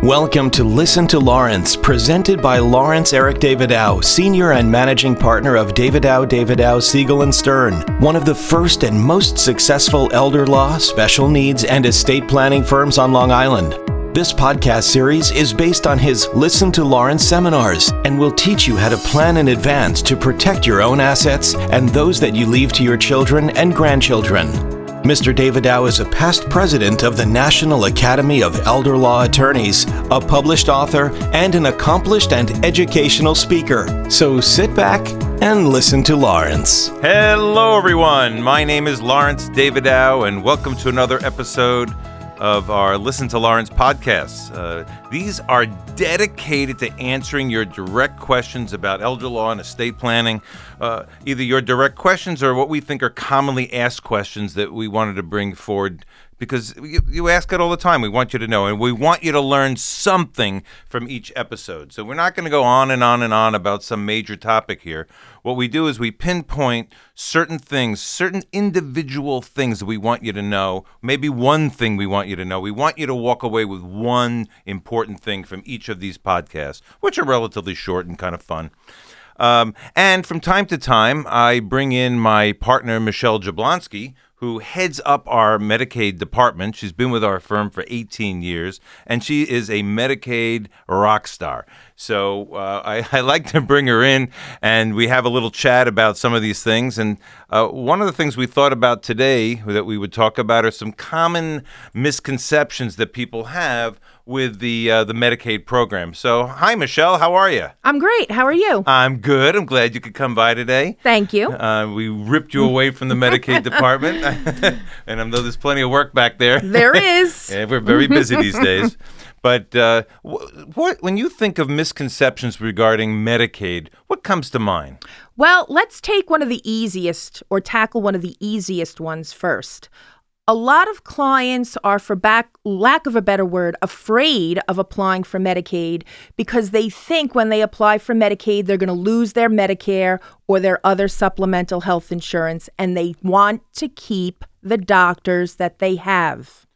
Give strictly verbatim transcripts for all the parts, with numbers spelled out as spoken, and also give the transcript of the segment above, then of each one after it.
Welcome to Listen to Lawrence, presented by Lawrence Eric Davidow, Senior and Managing Partner of Davidow, Davidow, Siegel and Stern, one of the first and most successful elder law, special needs, and estate planning firms on Long Island. This podcast series is based on his Listen to Lawrence seminars and will teach you how to plan in advance to protect your own assets and those that you leave to your children and grandchildren. Mister Davidow is a past president of the National Academy of Elder Law Attorneys, a published author, and an accomplished and educational speaker. So sit back and listen to Lawrence. Hello, everyone. My name is Lawrence Davidow, and welcome to another episode of our Listen to Lawrence podcasts. Uh, these are dedicated to answering your direct questions about elder law and estate planning, uh, either your direct questions or what we think are commonly asked questions that we wanted to bring forward because you, you ask it all the time. We want you to know, and we want you to learn something from each episode. So we're not going to go on and on and on about some major topic here. What we do is we pinpoint certain things, certain individual things that we want you to know, maybe one thing we want you to know. We want you to walk away with one important thing from each of these podcasts, which are relatively short and kind of fun. Um, and from time to time, I bring in my partner, Michelle Jablonski, who heads up our Medicaid department. She's been with our firm for eighteen years, and she is a Medicaid rock star. So uh, I, I like to bring her in, and we have a little chat about some of these things. And uh, one of the things we thought about today that we would talk about are some common misconceptions that people have with the uh, the Medicaid program. So, hi, Michelle. How are you? I'm great. How are you? I'm good. I'm glad you could come by today. Thank you. Uh, we ripped you away from the Medicaid department, and I know there's plenty of work back there. There is. Yeah, we're very busy these days. But uh, wh- what when you think of misconceptions regarding Medicaid, what comes to mind? Well, let's take one of the easiest, or tackle one of the easiest ones first. A lot of clients are, for back, lack of a better word, afraid of applying for Medicaid because they think when they apply for Medicaid, they're going to lose their Medicare or their other supplemental health insurance, and they want to keep the doctors that they have.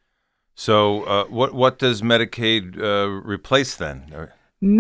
So uh, what, what does Medicaid uh, replace then? Or-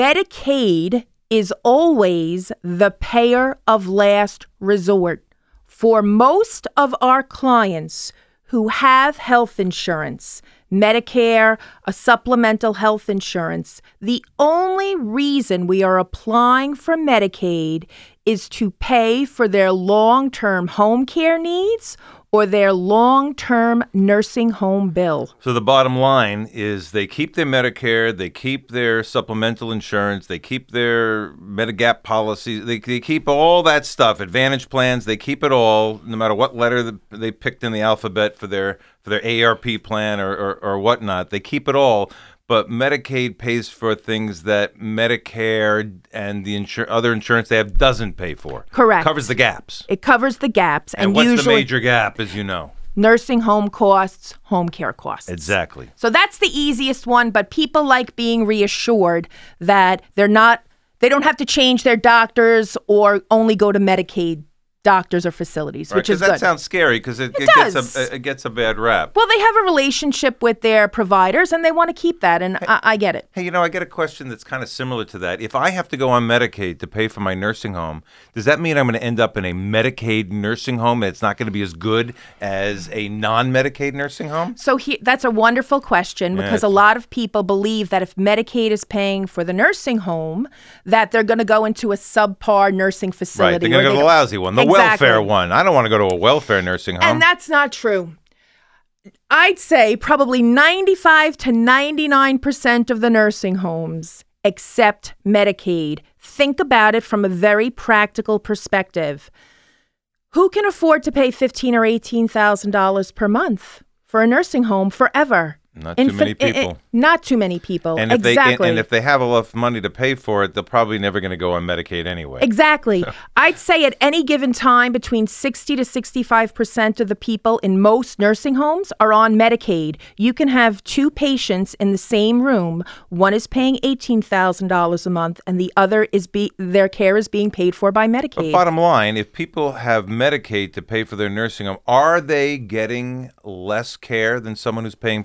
Medicaid is always the payer of last resort. For most of our clients who have health insurance, Medicare, a supplemental health insurance, the only reason we are applying for Medicaid is to pay for their long-term home care needs or their long-term nursing home bill. So the bottom line is they keep their Medicare, they keep their supplemental insurance, they keep their Medigap policies, they, they keep all that stuff, Advantage plans, they keep it all, no matter what letter they picked in the alphabet for their for their A A R P plan or, or, or whatnot, they keep it all. But Medicaid pays for things that Medicare and the insur- other insurance they have doesn't pay for. Correct. Covers the gaps. It covers the gaps. And, and what's usually, the major gap, as you know? Nursing home costs, home care costs. Exactly. So that's the easiest one, but people like being reassured that they're not, they don't have to change their doctors or only go to Medicaid doctors or facilities, right, which is that good. sounds scary because it, it, it gets does. a it gets a bad rap. Well, they have a relationship with their providers and they want to keep that, and hey, I, I get it. Hey, you know, I get a question that's kind of similar to that. If I have to go on Medicaid to pay for my nursing home, does that mean I'm going to end up in a Medicaid nursing home and it's not going to be as good as a non-Medicaid nursing home? So he, that's a wonderful question because yes. a lot of people believe that if Medicaid is paying for the nursing home, that they're going to go into a subpar nursing facility. Right, they're going to go to the lousy one, the exactly. welfare one. I don't want to go to a welfare nursing home. And that's not true. I'd say probably ninety-five to ninety-nine percent of the nursing homes accept Medicaid. Think about it from a very practical perspective. Who can afford to pay fifteen thousand dollars or eighteen thousand dollars per month for a nursing home forever? Not too Infin- many people. It, it, not too many people. And if exactly. They, and, and if they have enough money to pay for it, they're probably never going to go on Medicaid anyway. Exactly. I'd say at any given time, between sixty to sixty-five percent of the people in most nursing homes are on Medicaid. You can have two patients in the same room. One is paying eighteen thousand dollars a month, and the other is be their care is being paid for by Medicaid. But bottom line, if people have Medicaid to pay for their nursing home, are they getting less care than someone who's paying privately?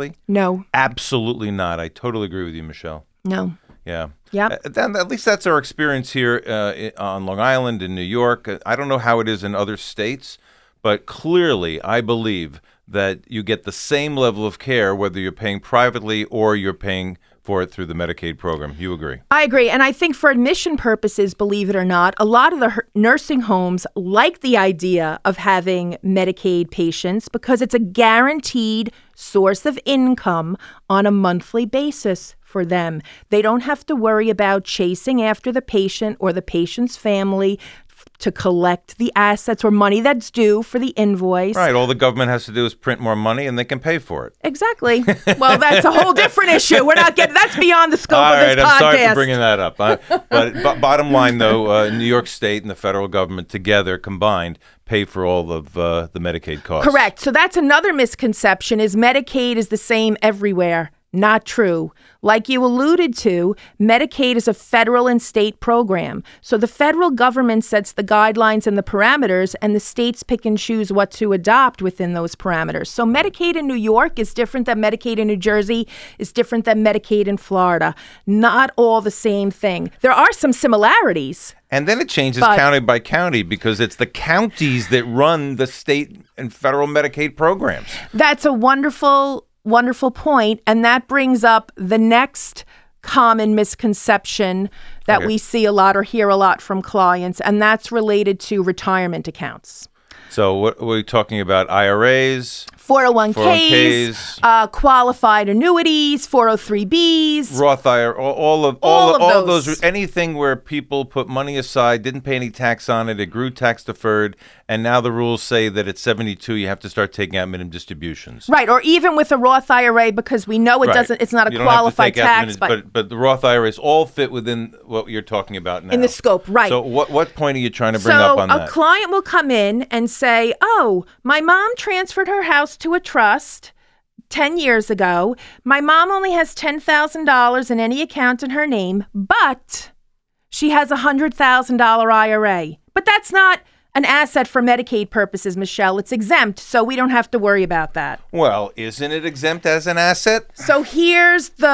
privately? No. Absolutely not. I totally agree with you, Michelle. No. Yeah. Yep. Uh, then at least that's our experience here uh, i- on Long Island, in New York. Uh, I don't know how it is in other states, but clearly I believe that you get the same level of care whether you're paying privately or you're paying for it through the Medicaid program. You agree? I agree. And I think for admission purposes, believe it or not, a lot of the her- nursing homes like the idea of having Medicaid patients because it's a guaranteed source of income on a monthly basis for them. They don't have to worry about chasing after the patient or the patient's family to collect the assets or money that's due for the invoice. Right. All the government has to do is print more money and they can pay for it. Exactly. Well, that's a whole different issue. We're not getting, that's beyond the scope All of this right, podcast. I'm sorry for bringing that up. I, but b- bottom line, though, uh, New York State and the federal government together, combined, pay for all of uh, the Medicaid costs. Correct. So that's another misconception is Medicaid is the same everywhere. Not true. Like you alluded to, Medicaid is a federal and state program. So the federal government sets the guidelines and the parameters, and the states pick and choose what to adopt within those parameters. So Medicaid in New York is different than Medicaid in New Jersey, is different than Medicaid in Florida. Not all the same thing. There are some similarities. And then it changes But- county by county because it's the counties that run the state and federal Medicaid programs. That's a wonderful Wonderful point, and that brings up the next common misconception that Okay. we see a lot or hear a lot from clients, and that's related to retirement accounts. So what are we talking about? I R As, four oh one four oh one k's, k's, uh, qualified annuities, four oh three b's. Roth I R A, all, all of All all, of all those. those, anything where people put money aside, didn't pay any tax on it, it grew tax deferred, and now the rules say that at seventy-two you have to start taking out minimum distributions. Right, or even with a Roth I R A, because we know it Right. doesn't. It's not a You don't have to qualified take out tax, minimum- but, but but the Roth I R As all fit within what you're talking about now. in the scope, right? So what what point are you trying to bring so up on a that? client will come in and say, "Oh, my mom transferred her house to a trust ten years ago. My mom only has ten thousand dollars in any account in her name, but she has a one hundred thousand dollars I R A. But that's not an asset for Medicaid purposes, Michelle. It's exempt, so we don't have to worry about that." Well, isn't it exempt as an asset? So here's the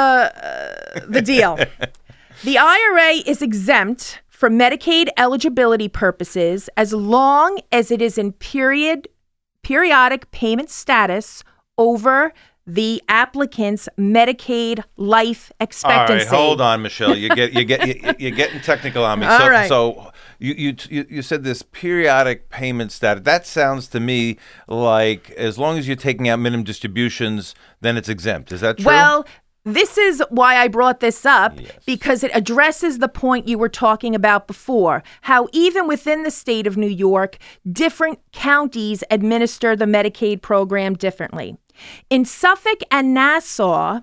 uh, the deal. The I R A is exempt for Medicaid eligibility purposes as long as it is in period periodic payment status over the applicant's Medicaid life expectancy. All right, hold on, Michelle. You get you get you, you're getting technical on me. All so right. so you, you you you said this periodic payment status. That sounds to me like as long as you're taking out minimum distributions, then it's exempt. Is that true? Well, this is why I brought this up, Yes. because it addresses the point you were talking about before, how even within the state of New York, different counties administer the Medicaid program differently. In Suffolk and Nassau,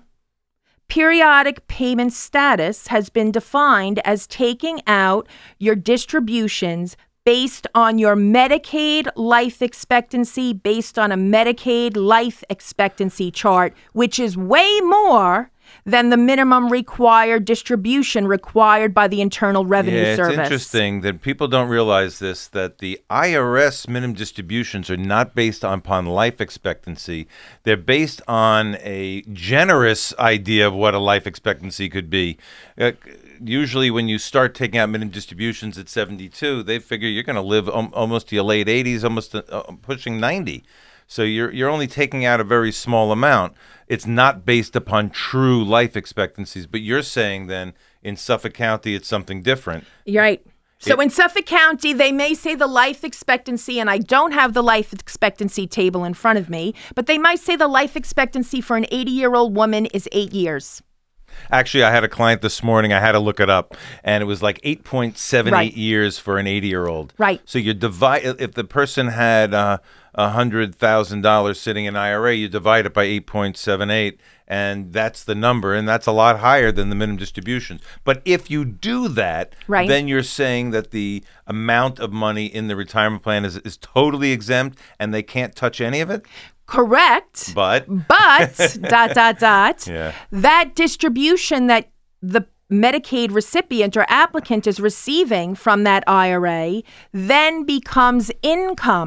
periodic payment status has been defined as taking out your distributions based on your Medicaid life expectancy, based on a Medicaid life expectancy chart, which is way more than the minimum required distribution required by the Internal Revenue yeah, Service. it's interesting that people don't realize this, that the I R S minimum distributions are not based on, upon life expectancy. They're based on a generous idea of what a life expectancy could be. Uh, usually when you start taking out minimum distributions at seventy-two, they figure you're going to live um, almost to your late eighties, almost uh, pushing ninety. So you're you're only taking out a very small amount. It's not based upon true life expectancies. But you're saying then in Suffolk County it's something different. You're right. So It- in Suffolk County, they may say the life expectancy, and I don't have the life expectancy table in front of me, but they might say the life expectancy for an eighty-year-old woman is eight years. Actually, I had a client this morning. I had to look it up, and it was like eight point seven eight Right. years for an eighty-year-old. Right. So you divide if the person had uh, one hundred thousand dollars sitting in I R A, you divide it by eight point seven eight, and that's the number, and that's a lot higher than the minimum distributions. But if you do that, Right. then you're saying that the amount of money in the retirement plan is, is totally exempt, and they can't touch any of it? Correct. But But, dot, dot, dot, Yeah. that distribution that the Medicaid recipient or applicant is receiving from that I R A then becomes income.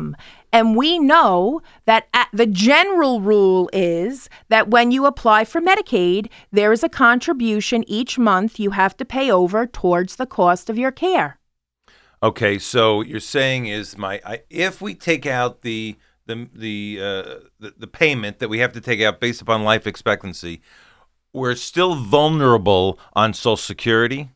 And we know that at the general rule is that when you apply for Medicaid, there is a contribution each month you have to pay over towards the cost of your care. Okay, so what you're saying is my I, if we take out the the the, uh, the the payment that we have to take out based upon life expectancy, we're still vulnerable on Social Security,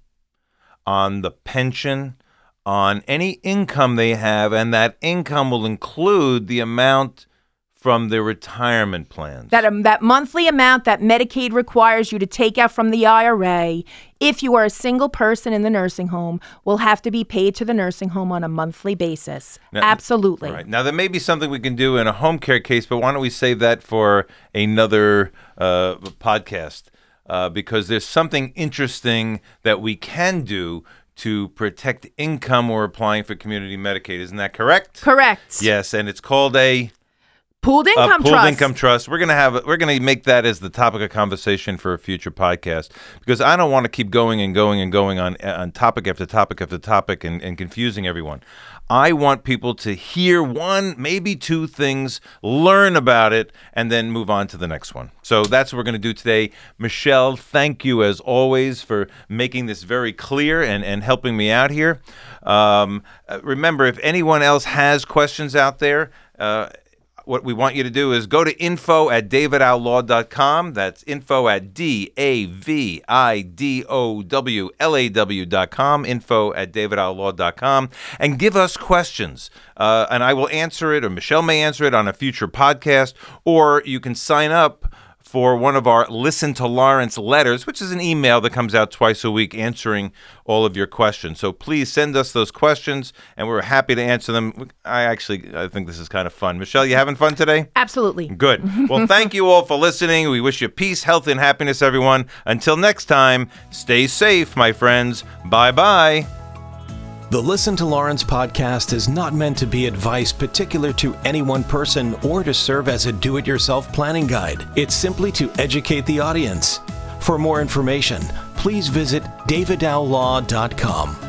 on the pension, on any income they have, and that income will include the amount from their retirement plans. That um, that monthly amount that Medicaid requires you to take out from the I R A, if you are a single person in the nursing home, will have to be paid to the nursing home on a monthly basis. Now, Absolutely. Right. Now, there may be something we can do in a home care case, but why don't we save that for another uh, podcast? Uh, because there's something interesting that we can do to protect income when we're applying for community Medicaid. Isn't that correct? Correct. Yes, and it's called a pooled income a pooled trust. income trust. We're gonna have we're gonna make that as the topic of conversation for a future podcast, because I don't want to keep going and going and going on on topic after topic after topic and, and confusing everyone. I want people to hear one, maybe two things, learn about it, and then move on to the next one. So that's what we're going to do today. Michelle, thank you as always for making this very clear and, and helping me out here. Um, uh, remember, if anyone else has questions out there, uh, what we want you to do is go to info at david ow law dot com. That's info at D A V I D O W L A W dot com, info at david ow law dot com, and give us questions. Uh, and I will answer it, or Michelle may answer it on a future podcast, or you can sign up for one of our Listen to Lawrence letters, which is an email that comes out twice a week answering all of your questions. So please send us those questions, and we're happy to answer them. I actually I think this is kind of fun. Michelle, you having fun today? Absolutely. Good. Well, thank you all for listening. We wish you peace, health, and happiness, everyone. Until next time, stay safe, my friends. Bye-bye. The Listen to Lawrence podcast is not meant to be advice particular to any one person or to serve as a do-it-yourself planning guide. It's simply to educate the audience. For more information, please visit david ow law dot com.